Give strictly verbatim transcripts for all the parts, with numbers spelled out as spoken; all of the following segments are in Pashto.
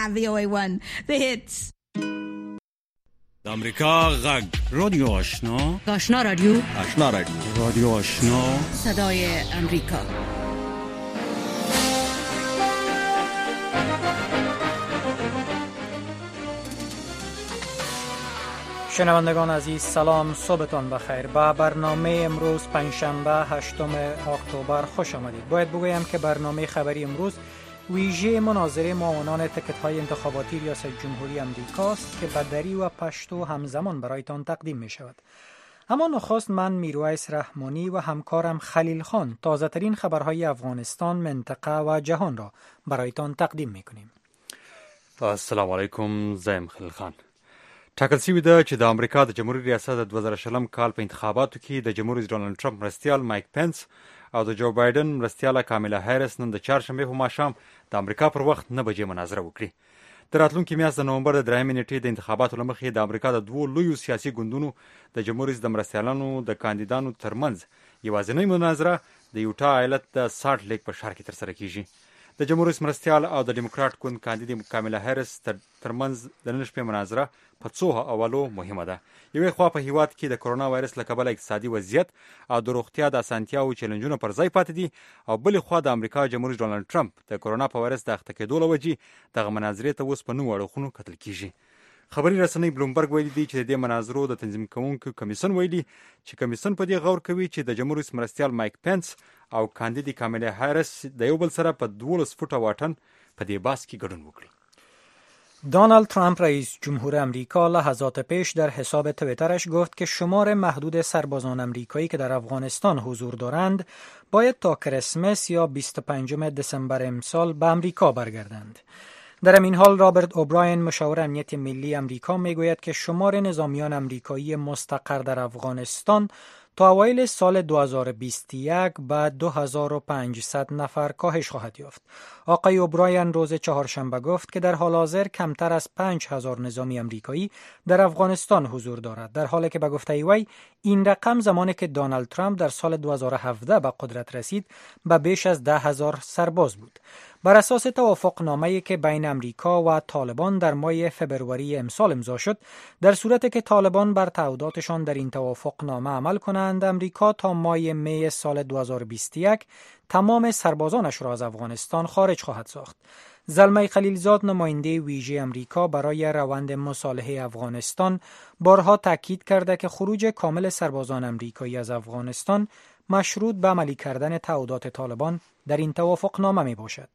V O A one, the hits. د امریکا غږ رادیو آشنا آشنا رادیو آشنا رادیو رادیو آشنا صدای امریکا. شنوندگان عزیز سلام، صبحتان بخیر. با برنامه امروز پنجشنبه هشتم اکتبر خوش آمدید. باید بگویم که برنامه خبری امروز ویژه مناظره معاونان تکت‌های انتخاباتی ریاست جمهوری امریکاست که به دری و پشتو همزمان برایتان تقدیم می شود. اما نخست من میرویس رحمانی و همکارم خلیل خان تازه ترین خبرهای افغانستان، منطقه و جهان را برایتان تقدیم می کنیم. السلام علیکم، زیم خلیل خان. ټاکل شوې ده چې د امریکا د جمهوریت ریاست د دوه زره شلم کال په انتخاباتو کې د جمهور رئیس ډانلډ ټرمپ مرستیال مایک پنس او د جو بایدن مرستیاله کاملا هریس نن د چهارشنبې په ماښام د امریکا پر وخت نه بجې مناظره وکړي. د راتلونکي میاشت د نومبر د درېیمې نېټې د انتخاباتو له مخې د امریکا د دوو لویو سیاسي ګوندونو د جمهور رئیس د مرستیالانو د کاندیدانو ترمنځ یوازینۍ مناظره د یوټا ایالت د سالټ لیک په ښار کې ترسره کیږي. د جمهور رئیس مرستیال او د ډیموکراټ ګوند کاندید کاملا هریس ترمنځ د نن شپې مناظره په څو اولو مهمه ده. یوې خوا په هیواد کې د کرونا وایرس له کبله اقتصادي وضعیت او د روغتیا د اسانتیاو چیلنجونه پر ځای پاتې دي، او بلې خوا د امریکا جمهور رئیس ډانلډ ټرمپ د کرونا په وایرس د اخته کېدو له وجې دغه مناظرې ته اوس په نوو اړخونو کتل کیږي. خبري رسنۍ بلومبرګ ویلي دي چې د دې مناظرو د تنظیم کوونکو کمیسیون ویلي چې کمیسیون په دې غور کوي چې د جمهور رئیس مرستیال مایک پنس او کاندید کاملا هریس د یو بل سره په دولس فوټه واټن په دې بحث کې ګډون وکړي. دونالد ترامپ رئیس جمهور امریکا لحظات پیش در حساب تویترش گفت که شمار محدود سربازان امریکایی که در افغانستان حضور دارند باید تا کریسمس یا بیست و پنجم دسامبر امسال به امریکا برگردند. در همین حال رابرت اوبراین مشاور امنیت ملی امریکا میگوید که شمار نظامیان امریکایی مستقر در افغانستان تا اوایل سال دو هزار و بیست و یک به دو هزار و پانصد نفر کاهش خواهد یافت. آقای اوبراین روز چهارشنبه گفت که در حال حاضر کمتر از پنج هزار نظامی امریکایی در افغانستان حضور دارد، در حالی که به گفته وی این رقم زمانی که دونالد ترامپ در سال دو هزار و هفده به قدرت رسید به بیش از ده هزار سرباز بود. بر اساس توافقنامه‌ای که بین امریکا و طالبان در ماه فبروری امسال امضا شد، در صورتی که طالبان بر تعهداتشان در این توافقنامه عمل کنند، امریکا تا ماه می سال دو هزار و بیست و یک تمام سربازانش را از افغانستان خارج خواهد ساخت. زلمه خلیلزاد نماینده ویژه امریکا برای روند مصالحه افغانستان بارها تاکید کرده که خروج کامل سربازان امریکایی از افغانستان مشروط به عملی کردن تعهدات طالبان در این توافقنامه می باشد.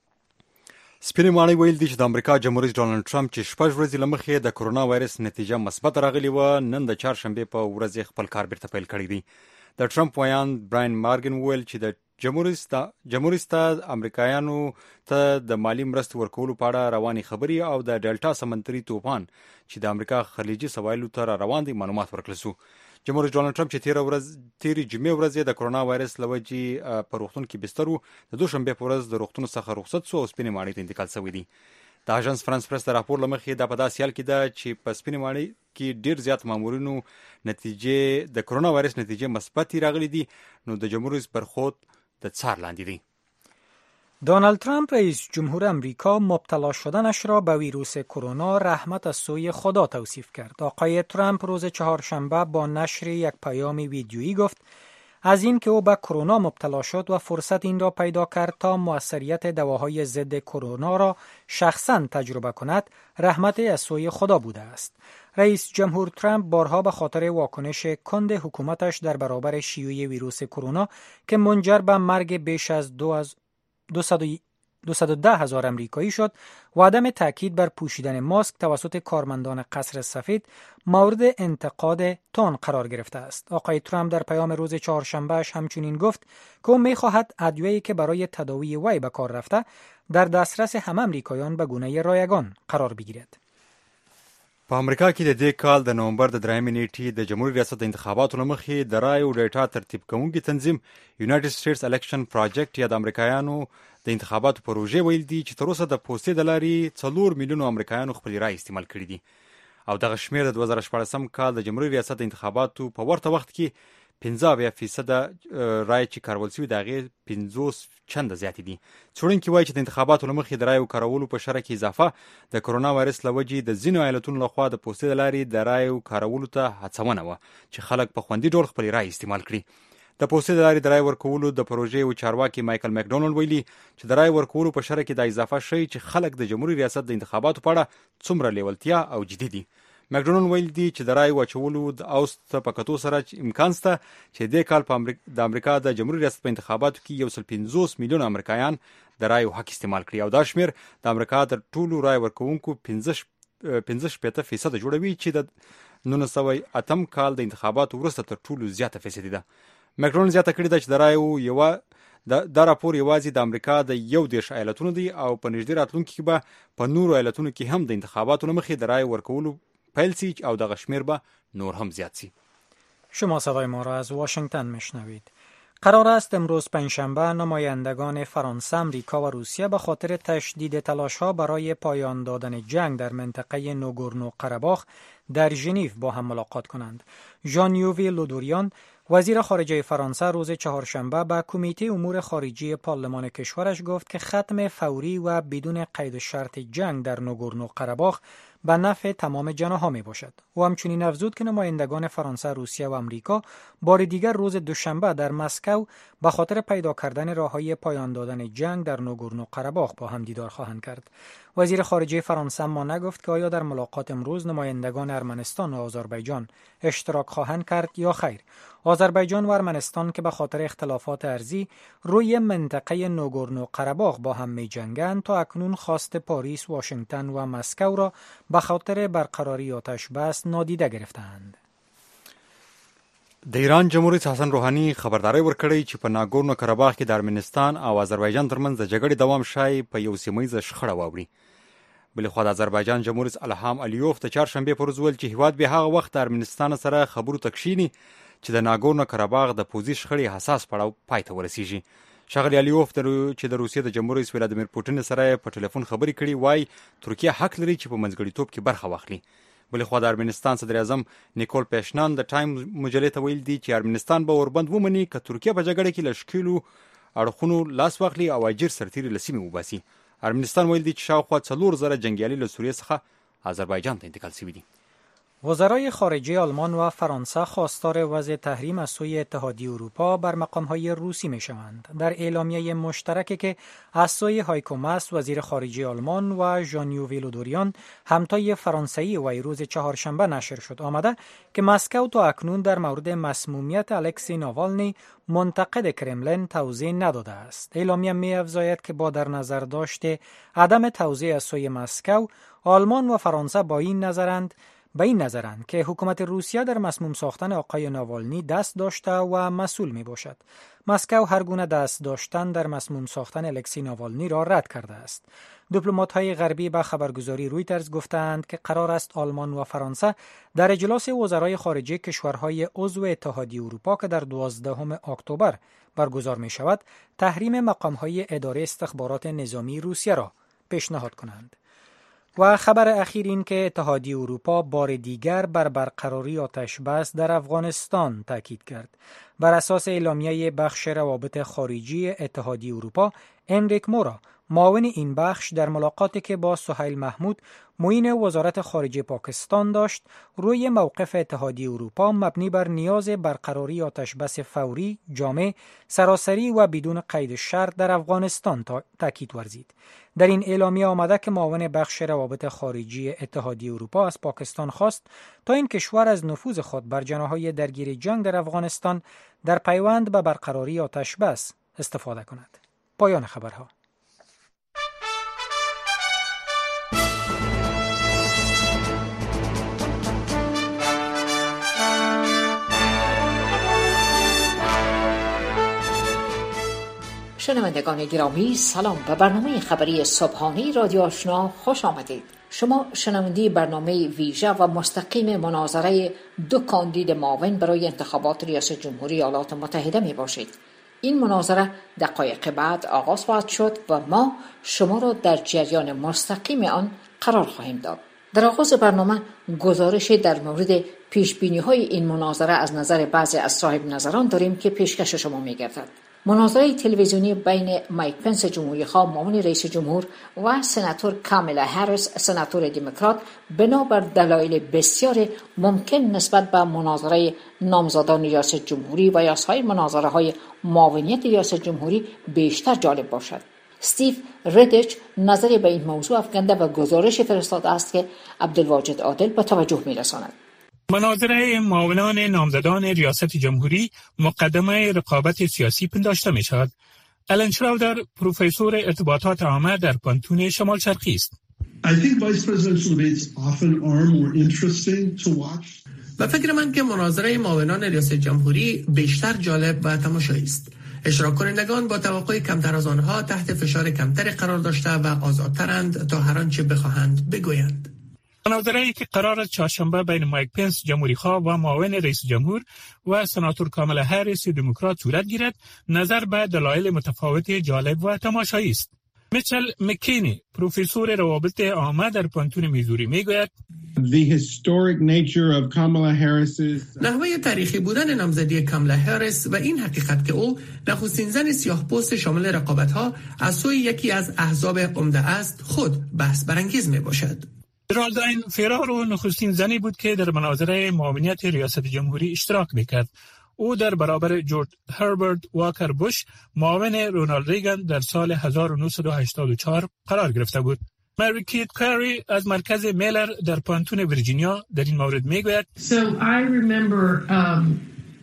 سپینې ماڼۍ ویل دي چې د امریکا جمهور رئیس ډانلډ ټرمپ چې شپږ ورځې له مخې د کرونا وایرس نتیجه مثبت راغلې وه، نن د چهارشنبې په ورځ خپل کار بیرته پیل کړی دی. د ټرمپ ویان براین مارګن وویل چې د جمهور رئیس ته امریکایانو ته د مالی مرستې ورکولو په اړه روانې خبرې او د ډیلټا سمندري طوفان چې د امریکا خلیجي سواحلو ته را روان دي معلومات ورکړل شو. جمهور رئیس ډانلډ ټرمپ چې تیره ورځ تیرې جمعې ورځ د کرونا وایرس له وجې په روغتون کې بستر و، د دوشنبې په ورځ د روغتون څخه رخصت شو او سپینې ماڼۍ ته انتقال شوی دی. د اژانس فرانس پرس د راپور له مخې دا په داسې حال کې ده چې په سپینې ماڼۍ کې ډېر زیات مامورینو نتیجې د کرونا وایرس نتیجې مثبتې راغلي دي، نو د جمهور رئیس برخورد د څار لاندې دی. دونالد ترامپ رئیس جمهور امریکا مبتلا شدنش را به ویروس کرونا رحمت از سوی خدا توصیف کرد. آقای ترامپ روز چهارشنبه با نشر یک پیام ویدیویی گفت از این که او به کرونا مبتلا شد و فرصت این را پیدا کرد تا موثریت دواهای ضد کرونا را شخصاً تجربه کند، رحمت از سوی خدا بوده است. رئیس جمهور ترامپ بارها به خاطر واکنش کند حکومتش در برابر شیوع ویروس کرونا که منجر به مرگ بیش از دو از دویست و ده هزار امریکایی شد و عدم تاکید بر پوشیدن ماسک توسط کارمندان قصر سفید مورد انتقاد تند قرار گرفته است. آقای ترامپ در پیام روز چهارشنبهش همچنین گفت که او می‌خواهد ادویه‌ای که برای تداوی وی به کار رفته در دسترس همه امریکایان به گونه رایگان قرار بگیرد. په امریکا کې د دې کال د نومبر د درېیمې نېټې د جمهوري ریاست د انتخاباتو له مخې د رایې او ډیټا ترتیب کوونکي تنظیم یونایټډ سټیټس الیکشن پروجیکټ یا د امریکایانو د انتخاباتو پروژې ویل دي چې تر اوسه د پوستې د لارې څلور میلیونو امریکایانو خپلې رایې استعمال کړي دي، او دغه شمېر د دوه زره شپاړسم کال د جمهوري ریاست د انتخاباتو په ورته وخت کې پنځه اویا فیصد رای چې کارول شوي د هغې پنځوس چنده زیاتې دي. څېړونکي وایي چې د انتخاباتو له مخې د رایو کارولو په شرح کې اضافه د کرونا وایرس له وجې د ځینو ایالتونو لخوا د پوستې د لارې د رایو کارولو ته هڅونه وه چې خلک په خوندي ډول خپلې رایې استعمال کړي. د پوستې د لارې د رای ورکولو د پروژې یو چارواکي مایکل مکډونالډ ویلي چې د رای ورکولو په شرح کې دا اضافه شوی چې خلک د جمهوري ریاست د انتخاباتو په اړه څومره لیوالتیا او جدي دي. مکډونالډ ویل دي چې د رای واچولو د اوست په کتو سره امکان شته چې د کال په امریکا د امریکا د جمهوریت ریاست په انتخاباتو کې یو سل پنځوس میلیون امریکایان د رای حق استعمال کړي او دا شمیر د امریکا د ټولو رای ورکوونکو پنځه شپېته فیصد جوړوي چې د نولس سوه اتم کال د انتخاباتو وروسته تر ټولو زیاته فیصدي ده. مکډونالډ زیاته کړې ده چې د رایو یوه دا راپور یوازې د امریکا د یو دېرش ایالتونو دی او په نږدې راتلونکي کې به په نورو ایالتونو کې هم د انتخاباتو له مخې د رای ورکولو پیل سی او دغه شمیر به نور هم زیات سی. شما صدای ما را از واشنگتن میشنوید. قرار است امروز پنجشنبه نمایندگان فرانسه، آمریکا و روسیه به خاطر تشدید تلاش‌ها برای پایان دادن جنگ در منطقه نوگورنو قره‌باخ در ژنو با هم ملاقات کنند. ژان یووی لودوریان وزیر خارجه فرانسه روز چهارشنبه به کمیته امور خارجی پارلمان کشورش گفت که ختم فوری و بدون قید شرط جنگ در نوگورنو قره‌باخ به نفع تمام جناح‌ها می باشد. او همچنین افزود که نمایندگان فرانسه، روسیه و آمریکا بار دیگر روز دوشنبه در مسکو به خاطر پیدا کردن راههای پایان دادن جنگ در نوگورنو قره‌باخ با هم دیدار خواهند کرد. وزیر خارجه فرانسه ما نگفت که آیا در ملاقات امروز نمایندگان ارمنستان و آذربایجان اشتراک خواهند کرد یا خیر. آذربایجان و ارمنستان که به خاطر اختلافات ارضی روی منطقه نوگورنو قره‌باخ با هم می‌جنگند تا اکنون خواست پاریس، واشنگتن و مسکو را به خاطر برقراری آتش بس نادیده گرفتند. د ایران جمهوریت حسن روحانی خبرداری ورکړی چې په ناګورنو قره‌باخ کې د ارمنستان او آذربایجان ترمنځ د جګړې دوام شای په یو سیمه شخړه واوړي. بلخوا د آذربایجان جمهوریت الهام الیوف د چهارشنبې پر ورځ ویل چې هیواد به هغه وخت د ارمنستان سره خبرو ته کښیني چې د ناګورنو قره‌باخ د پوځي شخړې حساس پړاو پای ته ورسیږي. ښاغلی الیوف چې د روسیې د جمهور رئیس ولادیمیر پوټین سره په ټلیفون خبرې کړې وای ترکیه حق لري چې په منځګړیتوب کې برخه واخلي. بلخوا د ارمنستان صدر اعظم نیکول پیشنان د ټایم مجلې ته ویل دي چې ارمنستان به وربند ومني که ترکیه په جګړه کې له ښکیلو اړخونو لاس واخلي او اجیر سرتیري له سیمې وباسي. ارمنستان ویل دي چې شاوخوا څلور زره جنګیالي له سوریه څخه آذربایجان ته انتقال شوي دي. وزرای خارجه آلمان و فرانسه خواستار وضع تحریم از سوی اتحادیه اروپا بر مقام‌های روسی می‌شوند. در اعلامیه مشترکی که از سوی هایکو ماس وزیر خارجه آلمان و ژان یووی لودوریان همتای فرانسوی وی روز چهارشنبه نشر شد آمده که مسکو تا اکنون در مورد مسمومیت الکسی ناوالنی منتقد کرملین توضیح نداده است. اعلامیه می‌افزاید که با در نظر داشته عدم توضیح از سوی مسکو، آلمان و فرانسه با این نظرند به این نظرند که حکومت روسیه در مسموم ساختن آقای ناوالنی دست داشته و مسئول می باشد. مسکو هر گونه دست داشتن در مسموم ساختن الکسی ناوالنی را رد کرده است. دیپلمات‌های غربی به خبرگزاری رویترز گفتند که قرار است آلمان و فرانسه در اجلاس وزرای خارجه کشورهای عضو اتحادیه اروپا که در دوازدهم اکتبر برگزار می شود، تحریم مقام‌های اداره استخبارات نظامی روسیه را پیشنهاد کنند. و خبر اخیر این که اتحادیه اروپا بار دیگر بر برقراری آتش بس در افغانستان تاکید کرد. بر اساس اعلامیه بخش روابط خارجی اتحادیه اروپا، انریک مورا، معاون این بخش، در ملاقاتی که با سهیل محمود معین وزارت خارجه پاکستان داشت، روی موقف اتحادیه اروپا مبنی بر نیاز برقراری آتش بس فوری، جامع، سراسری و بدون قید شرط در افغانستان تاکید ورزید. در این اعلامیه آمده که معاون بخش روابط خارجی اتحادیه اروپا از پاکستان خواست تا این کشور از نفوذ خود بر جناح‌های درگیر جنگ در افغانستان در پیوند به برقراری آتش بس استفاده کند. پایان خبرها. شنوندگان گرامی، سلام. به برنامه خبری صبحانه رادیو آشنا خوش آمدید. شما شنونده برنامه ویژه و مستقیم مناظره دو کاندید معاون برای انتخابات ریاست جمهوری ایالات متحده می باشید. این مناظره دقایق بعد آغاز خواهد شد و ما شما را در جریان مستقیم آن قرار خواهیم داد. در آغاز برنامه گزارش در مورد پیشبینی‌های این مناظره از نظر بعضی از صاحب نظران داریم که پیشکش شما می‌گردد. مناظره تلویزیونی بین مایک پنس جمهوری‌خواه معاون رئیس جمهور و سناتور کامالا هریس سناتور دموکرات بنابر دلایل بسیار ممکن نسبت به مناظره نامزدان ریاست جمهوری و یا سایر مناظره‌های معاونیت ریاست جمهوری بیشتر جالب باشد. استیو ردیچ نظری به این موضوع افکنده و گزارش فرستاده است که عبدالواجد عادل به توجه می‌رساند. مناظره معاونان نامزدان ریاست جمهوری مقدمه رقابت سیاسی پنداشته می شود. آلن شراودر پروفسور ارتباطات عامه در پانتون شمال شرقی است. و فکر من که مناظره معاونان ریاست جمهوری بیشتر جالب و تماشایی است. اشتراک کنندگان با توقع کمتر از آنها تحت فشار کمتری قرار داشته و آزادترند تا هر آنچه بخواهند بگویند. مناظره‌ای که قرار است چهارشنبه بین مایک پنس جمهوری‌خواه و معاون رئیس جمهور و سناتور کامالا هریس دموکرات صورت گیرد، نظر به دلایل متفاوت جالب و تماشایی است. میچل مکینی پروفسور روابط عامه در پانتون میزوری میگوید نحوه تاریخی بودن نامزدی کامالا هریس و این حقیقت که او نخستین زن سیاه پوست شامل رقابت‌ها از سوی یکی از احزاب عمده است خود بحث برانگیز میباشد. جرالدین فرارو نخستین زنی بود که در مناظره معاونیت ریاست جمهوری اشتراک میکرد. او در برابر جورج هربرت واکر بوش معاون رونالد ریگان در سال هزار و نهصد و هشتاد و چهار قرار گرفته بود. مری کیت کاری از مرکز میلر در پانتون ویرجینیا در این مورد میگوید so I remember, um...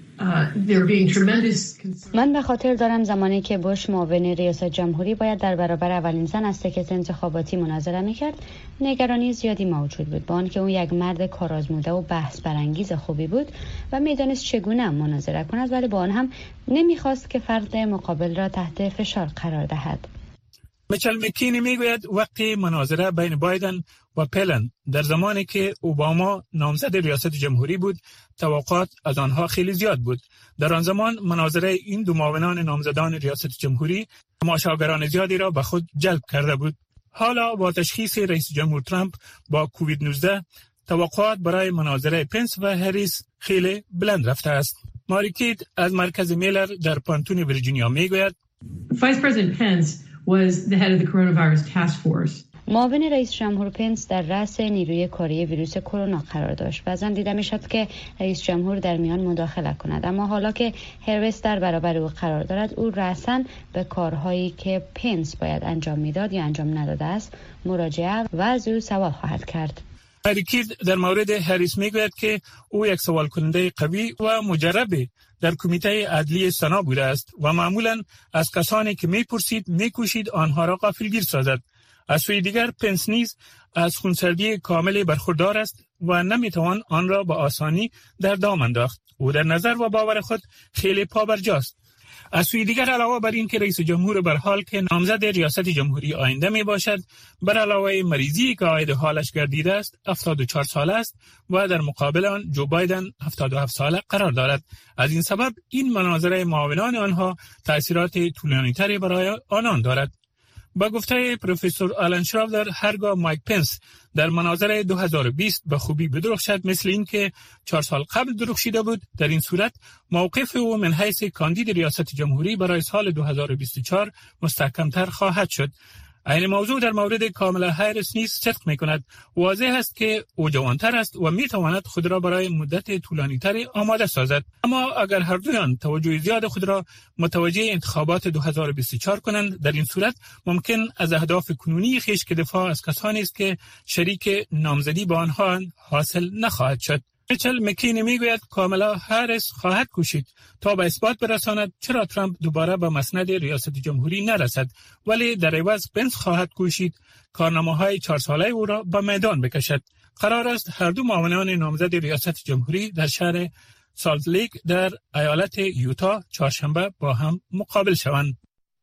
من به خاطر دارم زمانی که بوش معاون ریاست جمهوری باید در برابر اولین زن از تکت انتخاباتی مناظره میکرد، نگرانی زیادی موجود بود، با آنکه او یک مرد کارآزموده و بحث برانگیز خوبی بود و میدانست چگونه مناظره کند، ولی با آن هم نمیخواست که فرد مقابل را تحت فشار قرار دهد. میچل مکینی میگوید وقتی مناظره بین بایدن و پلن در زمانی که اوباما نامزد ریاست جمهوری بود، توقعات از آنها خیلی زیاد بود. در آن زمان مناظره این دو معاونان نامزدان ریاست جمهوری تماشاگران زیادی را به خود جلب کرده بود. حالا با تشخیص رئیس جمهور ترامپ با کووید نوزده توقعات برای مناظره پنس و هریس خیلی بلند رفته است. ماری کیت از مرکز میلر در پانتون ویرجینیا میگوید Vice President Pence was the head of the coronavirus task force. معاون رئیس جمهور پنس در رأس نیروی کاری ویروس کرونا قرار داشت. بعضا دیده میشد که رئیس جمهور در میان مداخله کند، اما حالا که هریس در برابر او قرار دارد، او رأساً به کارهایی که پنس باید انجام میداد یا انجام نداده است مراجعه و از او سوال خواهد کرد. هریکید در مورد هریس میگوید که او یک سوال کننده قوی و مجرب در کمیته عدلی سنا بوده است و معمولاً از کسانی که میپرسید میکوشید آنها را غافلگیر سازد. از سوی دیگر پنس نیز از خونسردی کامل برخوردار است و نمیتوان آن را به آسانی در دام انداخت. او در نظر و باور خود خیلی پابرجاست. از سوی دیگر علاوه بر این که رئیس جمهور بر حال که نامزد ریاست جمهوری آینده می باشد، بر علاوه مریضی که عاید حالش گردیده است هفتاد و چهار ساله است و در مقابل آن جو بایدن هفتاد و هفت ساله قرار دارد. از این سبب این مناظره معاونان آنها تأثیرات طولانی‌تری برای آنان دارد. با گفته پروفسور آلن شراودر، هرگاه مایک پنس در مناظره دو هزار و بیست به خوبی بدرخشد مثل این که چهار سال قبل درخشیده بود، در این صورت موقف او من حیث کاندید ریاست جمهوری برای سال دو هزار و بیست و چهار مستحکمتر خواهد شد. این موضوع در مورد کامالا هریس نیز صدق می کند. واضح است که او جوانتر است و می تواند خود را برای مدت طولانی تری آماده سازد. اما اگر هر دویان توجه زیاد خود را متوجه انتخابات دو هزار و بیست و چهار کنند، در این صورت ممکن از اهداف کنونی خویش که دفاع از کسانی است که شریک نامزدی با آنها حاصل نخواهد شد. میچل مکینی میگوید کامالا هریس خواهد کوشید تا به اثبات برساند چرا ترامپ دوباره به مسند ریاست جمهوری نرسد، ولی در عوض پنس خواهد کوشید کارنامه‌های چهار ساله او را به میدان بکشد. قرار است هر دو معاونان نامزد ریاست جمهوری در شهر سالت لیک در ایالت یوتا چهارشنبه با هم مقابل شوند.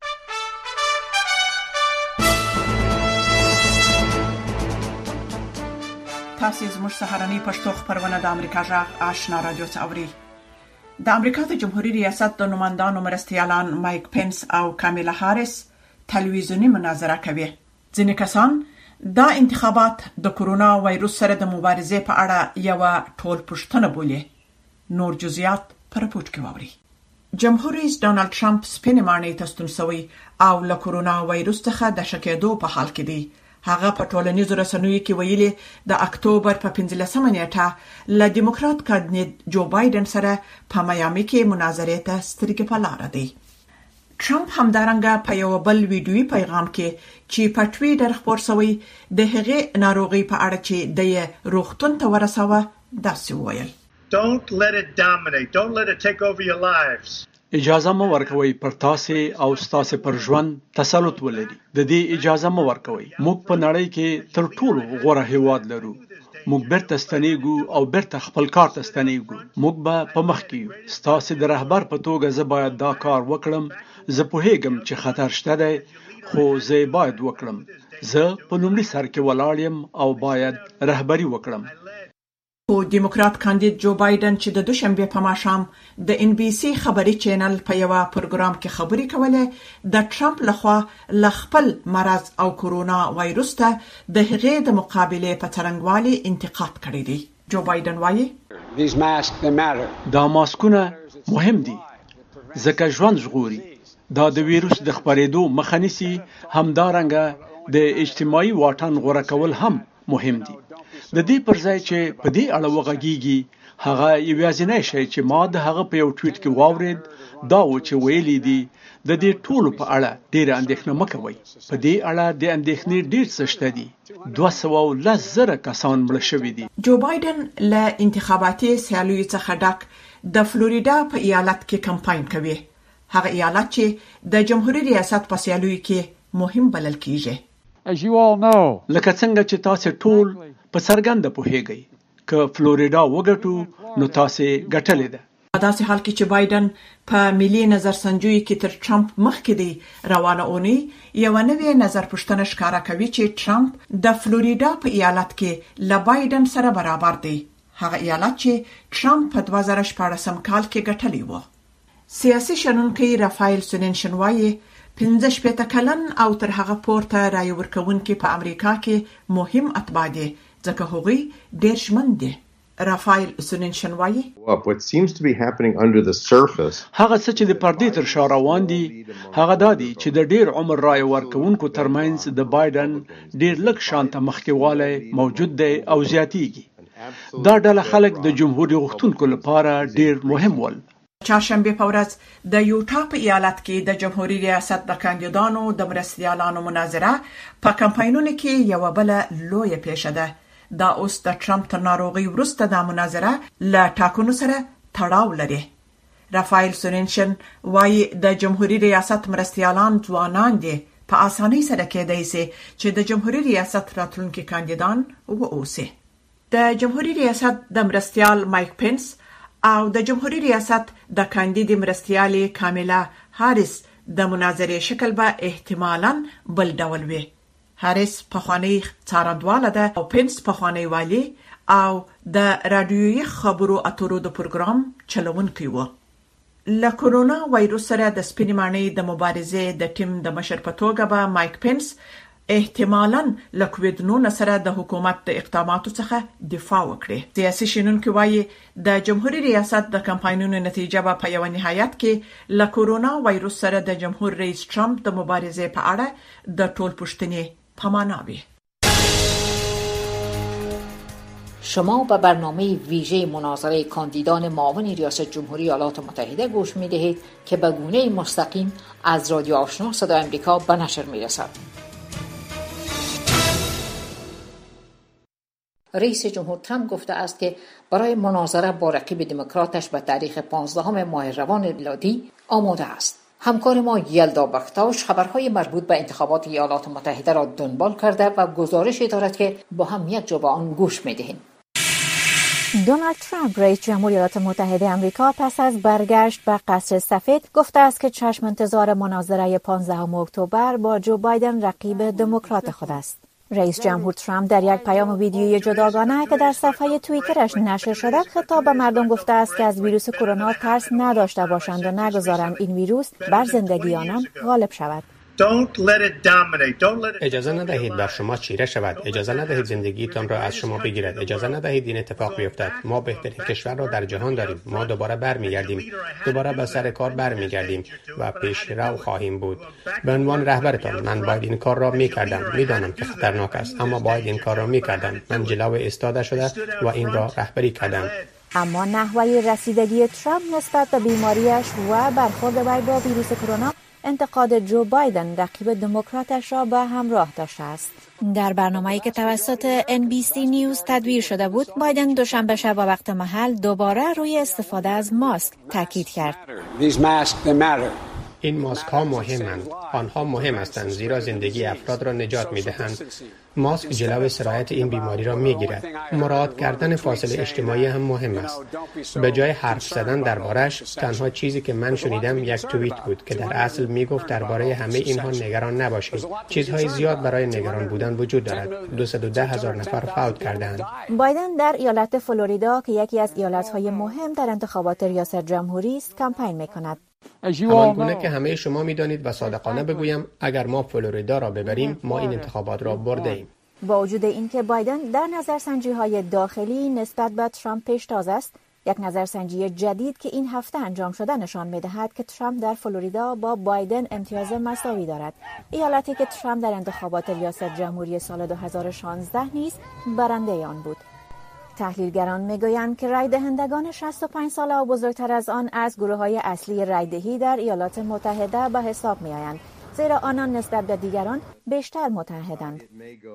تاسو زموږ سهارنۍ پښتو خبرونه د امریکا جغ آشنا رادیو ته اورئ. د امریکا د جمهوریت ریاست د نمائندانو مرستیالان مایک پنس او کامیلا هریس تلویزیونی مناظره کوي. ځینې کسان دا انتخابات د کرونا وایروس سره د مبارزې په اړه یو ټول پوښتنه بولي. نور جزئیات پر راپور کې واوري. جمهور رئیس ډانلډ ټرمپ سپینې ماڼۍ ته ستون شوی او له کرونا وایروس څخه د شکېدو په حال کې دی. هغه په ټولنیزو رسنیو کې ویلي د اکتوبر په پنځلسمه نیټه له دیموکرات کاندید جو بایدن سره په میامي کې مناظرې ته سترګې په لار دی. ټرمپ همدارنګه په یو بل ویډیوي پیغام کې چې په ټویټر خپور شوی د هغې ناروغي په اړه چې د روغتون ته ورسوه داسې وویل: Don't let it dominate. Don't let it take over your lives. اجازه مو ورکوي پر تاسو او تاسو پر ژوند تسلط ولري. د دې اجازه مو ورکوي. موږ په نړۍ کې تر ټولو غوره هیواد لرو. موږ برته ستنیږو او برته خپل کار ته ستنیږو. موږ به په مخ کې تاسو د رهبر په توګه زه باید دا کار وکړم. زه پوهیږم چې خطر شته دی خو زه باید وکړم. زه په لومړي سر کې ولاړ یم او باید رهبری وکړم. خو دیموکرات کاندید جو بایدن چې د دوشنبه په ماښام د ان بي سي خبري چینل په یو پروګرام کې خبري کوله د ټرمپ لخوا ل خپل مرض او کرونا وایروس ته د هغې د مقابله په څرنګوالي انتقاد کړی دی. جو بایدن وایي دا ماسکونه مهم دي ځکه ژوند ژغوري. دا د ویروس د خپرېدو مخه نیسي. همدارنګه د اجتماعي واټن غوره کول هم مهم دي. د دې پر ځای چې په دې اړه وغږیږي هغه یوازینی شی چې ما د هغه په یو ټویټ کې واورید دا و چې ویلي دي د دې ټولو په اړه ډېر اندېښنه مه کوئ. په دې اړه د اندېښنې ډېر څه شته دي. دوه سوه او لس زره کسان مړه شوي دي. جو بایدن له انتخاباتي سیالیو څخه ډک د فلوریدا په ایالت کې کمپاین کوي. هغه ایالت چې د جمهوریت ریاست په سیالیو کې مهم بلل کیږي. As you all know, لکه څنګه چې تاسو ټول په څرګنده پوهیږئ که فلوریدا وګټو نو تاسو ګټلې ده. په داسې حال کې چې بایدن په ملي نظر سنجوي کې تر ټرمپ مخکې دی، روانه اونۍ یو نوې نظر پوښتنه ښکارا کوي چې ټرمپ د فلوریدا په ایالت کې له بایدن سره برابر دی، هغه ایالت چې ټرمپ په دوه زره شپاړسم کال کې ګټلی و. سیاسي شنونکي رافایل سونینشن وایي پنځه شپېته کلن او تر هغه پورته رای ورکوونکي په امریکا کې مهم اتباع دي ځکه هغوی ډېر ژمن دي. رافایل سونینشن وایي what seems to be happening under the surface هغه څه چې د پردې تر شا روان دي هغه دا دي چې د ډېر عمر رای ورکوونکو ترمنځ د بایدن ډېر لږ شانته مخکېوالی موجود دی او زیاتیږي. دا ډله خلک د جمهوریت غوښتونکو لپاره ډېر مهم ول. چهارشنبه په ورځ د یوټا په ایالت کې د جمهوریت ریاست د کاندیدانو د مرستیالانو مناظره په کمپاینونو کې یو بل لوی پیښه ده. دا اوس د ټرمپ تر ناروغي وروسته د مناظره له ټاکنو سره تړاو لري. رافایل سونینشن وايي د جمهوریت ریاست مرستیالان ځوانان دي په اسانۍ سره کېدای شي چې د جمهوریت ریاست راتلونکي کاندیدان ووسی. د جمهوریت ریاست د مرستیال مایک پنس او د جمهوریت ریاست د کاندید مرستیالې کامیلا هاریس د مناظرې شکل به احتمالاً بل ډول وي. هاریس پخوانی څارندواله ده او پنس پخوانی والی او د رادیویي خبرو اترو د پروګرام چلوونکی و. له کرونا وایروس سره د سپینې ماڼۍ د مبارزې د ټیم د مشر په توګه به مایک پنس احتمالاً له کووید نولس سره د حکومت د اقداماتو څخه دفاع وکړي. سیاسي شنونکي وایي د جمهوریت ریاست د کمپاینونو نتیجه به په یو نهایت کې له کرونا وایروس سره د جمهور رئیس ټرمپ د مبارزې په اړه د ټول پوښتنې په معنا وي. شما به برنامه ویژه مناظره کاندیدان معاون ریاست جمهوری ایالات متحده گوش می دهید که به گونه مستقیم از رادیو آشنا صدای آمریکا به نشر می رسد. رئیس جمهور ترامپ گفته است که برای مناظره با رقیب دموکراتش به تاریخ پانزدهم ماه روان میلادی آماده است. همکار ما یلدا بختاش خبرهای مربوط به انتخابات ایالات متحده را دنبال کرده و گزارش دارد که با هم یک جا به آن گوش می‌دهیم. دونالد ترامپ رئیس جمهوری ایالات متحده آمریکا پس از برگشت به قصر سفید گفته است که چشم انتظار مناظره پانزدهم اکتبر با جو بایدن رقیب دموکرات خود است. رئیس جمهور ترامپ در یک پیام ویدیویی جداگانه که در صفحه توییترش نشر شده خطاب به مردم گفته است که از ویروس کرونا ترس نداشته باشند و نگذارند این ویروس بر زندگی آنان غالب شود. Don't let it dominate. Don't let it اجازه ندهید بر شما چیره شود. اجازه ندهید زندگیتان را از شما بگیرد. اجازه ندهید این اتفاق بیفتد. ما بهترین کشور را در جهان داریم. ما دوباره برمیگردیم. دوباره به سر کار برمیگردیم و پیشرو خواهیم بود. به عنوان رهبرتان من باید این کار را میکردم. میدانم که خطرناک است، اما باید این کار را میکردم. من جلو ایستاده شده و این را رهبری کردم. اما نحوه رسیدگی ترامپ نسبت به بیماریش و برخورد وی با ویروس کرونا انتقاد جو بایدن رقیب دموکراتش را به همراه داشته است. در برنامه‌ای که توسط ان بی سی نیوز تدویر شده بود، بایدن دوشنبه شب با وقت محل دوباره روی استفاده از ماسک تاکید کرد. این ماسک ها مهمند. آنها مهم هستند زیرا زندگی افراد را نجات می‌دهند. ماسک جلوی سرایت این بیماری را می‌گیرد. مراعات کردن فاصله اجتماعی هم مهم است. به جای حرف زدن دربارش، تنها چیزی که من شنیدم یک توییت بود که در اصل میگفت درباره همه اینها نگران نباشید. چیزهای زیاد برای نگران بودن وجود دارد. دویست و ده هزار نفر فوت کردند. بایدن در ایالت فلوریدا که یکی از ایالت‌های مهم در انتخابات ریاست جمهوری است، کمپین می‌کند. همانگونه که همه شما می‌دانید و صادقانه بگویم، اگر ما فلوریدا را ببریم، ما این انتخابات را برده ایم. با وجود اینکه بایدن در نظرسنجی‌های داخلی نسبت به ترامپ پیشتاز است، یک نظرسنجی جدید که این هفته انجام شده نشان می‌دهد که ترامپ در فلوریدا با بایدن امتیاز مساوی دارد. ایالتی که ترامپ در انتخابات ریاست جمهوری سال دو هزار و شانزده نیز برنده آن بود. تحلیلگران میگویند که رای دهندگان شصت و پنج ساله و بزرگتر از آن از گروه‌های اصلی رایدهی در ایالات متحده به حساب می‌آیند، زیرا آنان نسبت به دیگران بیشتر متحدند.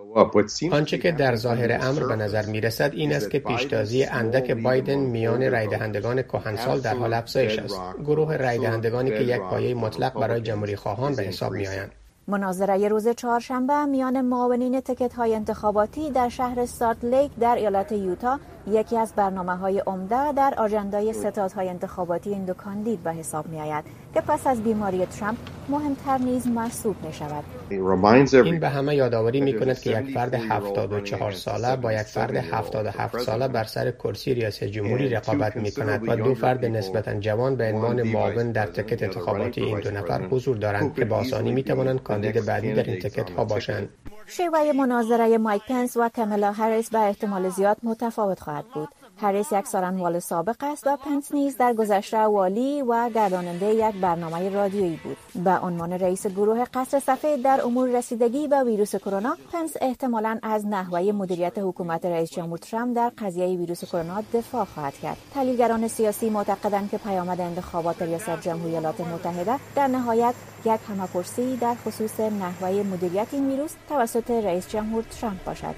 آنچه که در ظاهر امر به نظر می‌رسد این است که پیشتازی اندک بایدن میان رای دهندگان کهنسال در حال افزایش است. گروه رای دهندگانی که یک پایه مطلق برای جمهوری خواهان به حساب می‌آیند. مناظره روز چهارشنبه میان معاونین تیکت‌های انتخاباتی در شهر سالت لیک در ایالت یوتا یکی از برنامه‌های عمده در آژاندای ستادهای انتخاباتی این دو کاندید به حساب می‌آید که پس از بیماری ترامپ مهمتر نیز محسوب می‌شود. این به همه یادآوری می‌کند که یک فرد هفتاد و چهار ساله با یک فرد هفتاد و هفت ساله بر سر کرسی ریاست جمهوری رقابت می‌کند و دو فرد نسبتاً جوان به عنوان معاون در تیکت انتخاباتی این دو نفر حضور دارند که با آسانی می‌توانند کاندید بعدی در این تیکت‌ها باشند. شیوه مناظره مایک پنس و کامالا هریس به احتمال زیاد متفاوت خواهد بود. هریس یک سخنران سابق است و پنس نیز در گذشته والی و گرداننده یک برنامه رادیویی بود. به عنوان رئیس گروه قصر سفید در امور رسیدگی به ویروس کرونا، پنس احتمالاً از نحوه مدیریت حکومت رئیس جمهور ترامپ در قضیه ویروس کرونا دفاع خواهد کرد. تحلیلگران سیاسی معتقدند که پیامد انتخابات ریاست جمهوری ایالات متحده در نهایت یک همه‌پرسی در خصوص نحوه مدیریت این ویروس توسط رئیس جمهور ترامپ باشد.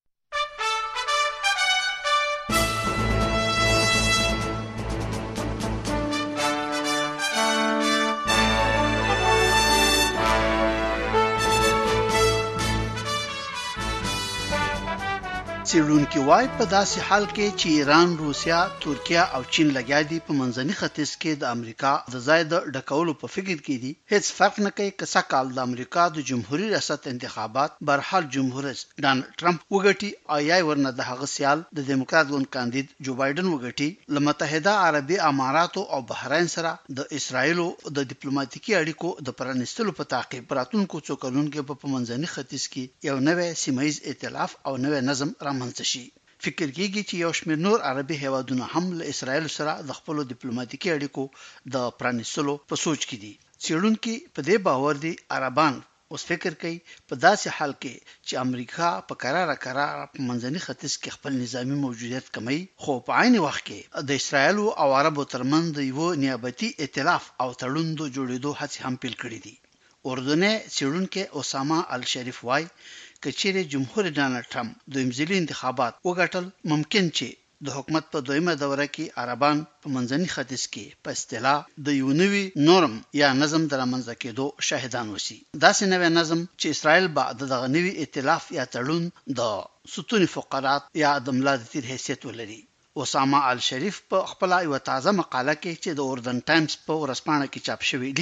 څېړونکي وایي په داسې حال کې چې ایران، روسیا، ترکیه او چین لګیا دي په منځني ختیځ کې د امریکا د ځای د ډکولو په فکر کې دي، هیڅ فرق نه کوي که سږ کال د امریکا د جمهوریت ریاست انتخابات برحال جمهور رئیس ډانلډ ټرمپ وګټي او یا ورنه د هغه سیال د دیموکرات ګوند کاندید جو بایدن وګټي. له متحده عربي اماراتو او بحرین سره د اسرایلو د ډیپلوماټیکي اړیکو د پرانیستلو په تعقیب راتلونکو څو کلونو کې په منځني ختیځ کې یو نوی سیمه‌ییز ائتلاف او نوی نظم رامنځته شي. فکر کېږي چې یو شمېر نور عربي هیوادونه هم له اسرایل سره د خپل ډیپلوماټیکي اړیکو د پرانیستلو په سوچ کې دي. څېړونکي په دې باور دي عربان اوس فکر کوي په داسې حال کې چې امریکا په قراره قراره په منځني ختیځ کې خپل نظامی موجودیت کموي، خو په عین وخت کې د اسرایل او عربو ترمنځ یو نیابتي ائتلاف او تړون د جوړېدو هڅې هم پیل کړې دي. اردني څېړونکي اسامه الشریف وایي که چیرې جمهور ډانلډ ټرمپ دویم ځلي انتخابات وګټل، ممکن چې د حکومت په دویمه دوره کې عربان په منځني ختیځ کې په اصطلاح د یو نوي نورم یا نظم د رامنځته کېدو شاهدان وسی. داسې نوی نظم چې اسرائیل به د دغه نوي ائتلاف یا تړون د ستون فقرات یا د ملا د تیر حیثیت ولري. اسامه الشریف په خپل یو تازه مقاله کې چې د اردن ټایمز په ورځپاڼه کې چاپ شوی لیکي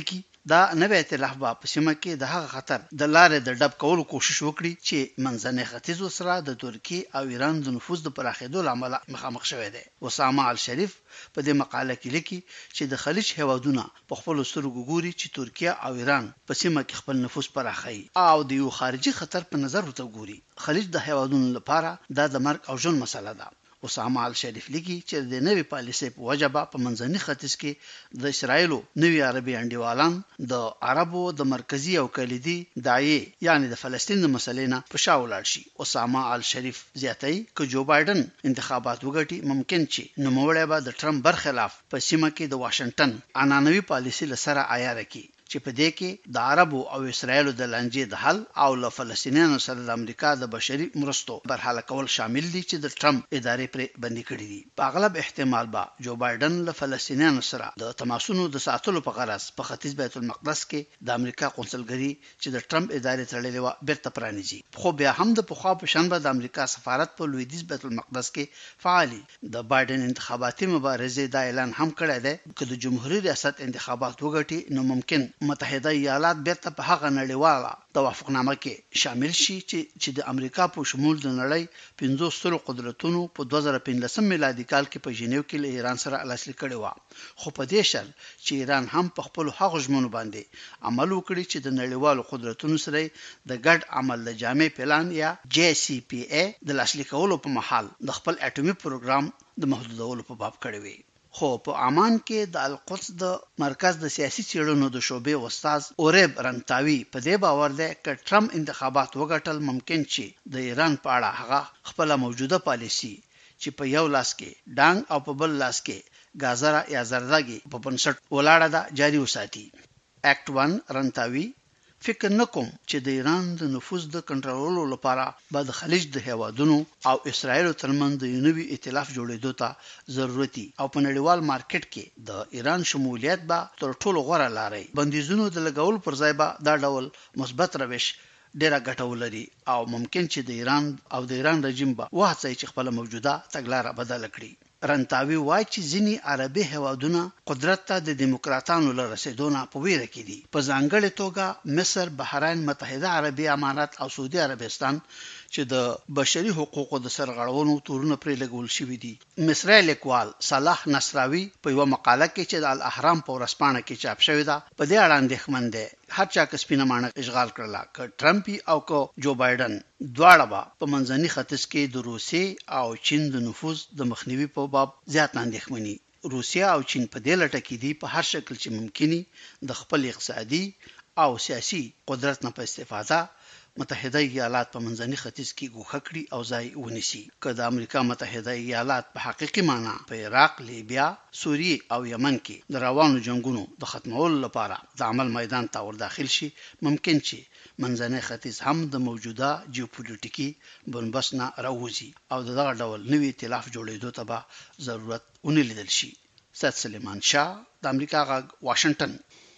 دا نوې ائتلاف به په سیمه کې د هغه خطر د لارې د ډب کولو کوشش وکړي چې منځني ختیځ سره د ترکیه او ایران د نفوذ د پراخېدو لامل مخامخ شوی دی. اسامه الشریف په دې مقاله کې لیکي چې د خلیج هیوادونه په خپل سترګو ګوري چې ترکیه او ایران په سیمه کې خپل نفوذ پراخوي او د یو خارجي خطر په نظر ورته ګوري. خلیج د هیوادونو لپاره دا د مرګ او ژوند مسله ده. اسامه الشریف لیکي چې د نوې پالیسۍ په وجه په منځني ختیځ کې د اسرایلو نوې عربي انډیوالان د عربو د مرکزی او کلیدي داعیې یعنی د فلسطین د مسلې نه په شا ولاړ شي. اسامه الشریف زیاتوي چې جو بایدن انتخابات وګټي ممکن چې نوموړی به د ټرمپ برخلاف په سیمه کې د واشنگټن عنعنوي پالیسۍ لسره عیار کړي چې په دې کې د عربو او اسرایلو د لانجې د حل او له فلسطینیانو سره د امریکا د بشري مرستو برحاله کول شامل دي چې د ټرمپ ادارې پر بندي کړي دي. په اغلب احتمال به جو بایدن له فلسطینیانو سره د تماسونو د ساتلو په غرض په ختیځ بیت المقدس کې د امریکا قونسلګري چې د ټرمپ ادارې تړلې و بیرته پرانیزي. خو بیا هم د پخوا په شنبه د امریکا سفارت په لویدیځ بیت المقدس کې فعالي. د بایدن انتخاباتي مبارزې دا اعلان هم کړی دی چې د جمهوریت ریاست انتخابات وګټي نو ممکن متحده ایالات بیرته په هغه نړیواله توافقنامه کې شامل شي چې چې د امریکا په شمول د نړۍ پنځوس سترو قدرتونو په دوه زره پنځلسم میلادي کال کې په ژنیو کې له ایران سره لاسلیک کړی و. خو په دې شرط چې ایران هم په خپل هغو ژمنو باندې عمل وکړي چې د نړیوالو قدرتونو سره د ګډ عمل د جامع پلان یا جی سی پی ای د لاسلیکولو په محل د خپل اټومي پروګرام د محدودولو په باب کړی وي. خو په عمان کې د القدس د مرکز د سیاسي څېړنو د شعبې استاد اورب رنتاوي په دې باور دی چې ټرمپ انتخابات وګټل ممکن چې د ایران په اړه هغه خپل موجوده پالیسی چې په یو لاس کې ډانګ او په بل لاس کې گازره یا زرداګي په بنسټ ولاړه ده جاری وساتي. اکټ ون رنتاوي فکر نکوم چې د ایران د نفوذ د کنټرولولو لپاره به د خلیج د هیوادونو او اسرایل ترمنځ د نوي ائتلاف جوړېدو ته ضرورتي او په نړیوال مارکیټ کې د ایران شمولیت به تر ټولو غوره لاري. بندیزونو د لګول پر ځای به دا ډول مثبت روش ډیره ګټه ولري او ممکن چې د ایران او د ایران رژیم به وهڅوي چې خپل موجوده تګلارې بدل کړي. رنتاوي وایي چې ځینی عربي هیوادونه قدرت ته د دیموکراتانو له رسیدونه په ویره کې دي. په ځانګړې توګه مصر، بحرین، متحده عربي امارات او سعودي عربستان چې د بشري حقوقو د سرغړونو تورونه پرې لګول شوي دي. مصری لیکوال صلاح نصراوي په یو مقاله کې چې د الاهرام په ورځپاڼه کې چاپ شوې ده په دې اړه اندېښمن دی هر چا که سپینه مانه اشغال کړله که ټرمپ او که جو بایدن دواړه به په منځني ختیځ کې د روسیې او چین د نفوذ د مخنیوي په باب زیات اندېښمني. روسیه او چین په دې لټه کې دي په هر شکل چې ممکني د خپل اقتصادي او سیاسي قدرت نه په استفاده متحده ایالات په منځني ختیځ کې ګوښه کړي او ځای ونیسي. که د امریکا متحده ایالات په حقیقي معنی په عراق، لیبیا، سوریه او یمن کې د روانو جنگونو د ختمولو لپاره د عمل میدان ته ور داخل شي ممکن چې منځني ختیځ هم د موجوده جیوپولیټیکي بنبست نه راوځي او دغه ډول نوي ائتلاف جوړېدو ته به ضرورت ونه لیدل شي. سید سلیمان شاه د امریکا غږ واشنگټن.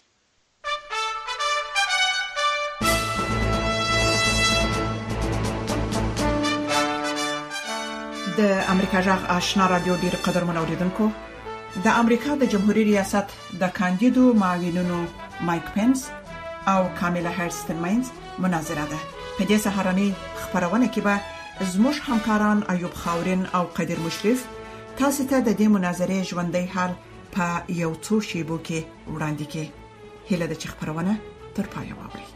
د امریکا جغ آشنا رادیو ډیر قدر منوریدونکو د امریکا د جمهوریت ریاست د کاندیدو معاونینو مایک پنس او کامیلا هریس ترمنځ مناظره ده. په دې سهارنۍ خبرونه کې به زموږ همکاران ایوب خاورین او قدیر مشرف تاسو ته د دې مناظرې ژوندۍ حال په یو څو شیبو کې وړاندې کړي. هیله ده چې خبرونه تر پایه واورئ.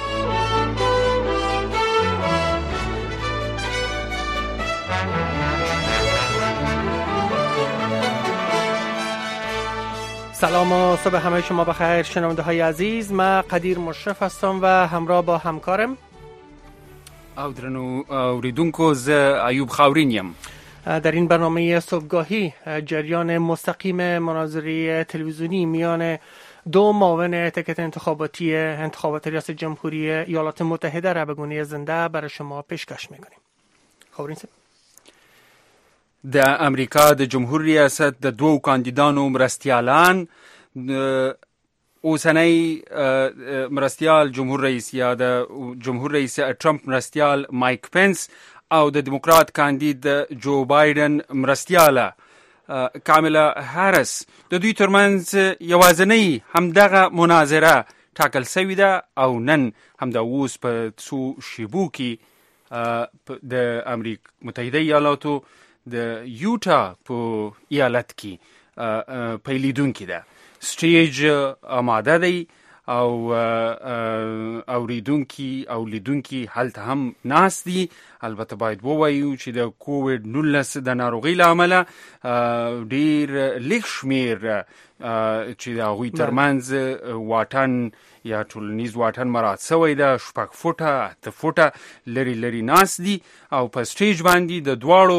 سلام و صبح همه شما بخیر شنونده های عزیز. من قدیر مشرف هستم و همراه با همکارم او درنو اوریدونکو ز ایوب خاورینیم. در این برنامه صبحگاهی جریان مستقیم مناظره تلویزیونی میان دو معاون تکت انتخاباتی انتخابات ریاست جمهوری ایالات متحده را به گونه زنده برای شما پیشکش میکنیم. خاورین صاحب، د امریکا د جمهور ریاست د دوو کاندیدانو مرستیالان اوسنی مرستیال جمهور رئیس یا د جمهور رئیس ټرمپ مرستیال مایک پنس او د دموکرات کاندید جو بایدن مرستیاله کامیلا هریس د دوی ترمنځ یوازنی همدغه مناظره ټاکل شوې ده او نن همدا اوس په څو شیبو کې د امریکا متحده ایالاتو د یوټا په ایالت کې پیلیدونکې ده. سټیج آماده دی او اوریدونکي او لیدونکي هلته هم ناست دي. البته باید ووایو چې د کووډ نولس د ناروغۍ له امله ډېر لږ شمېر چې د هغوی ترمنځ واټن یا ټولنیز واټن مراعات شوی ده، شپږ فوټه اته فوټه لرې لرې ناست دي او په سټیج باندې د دواړو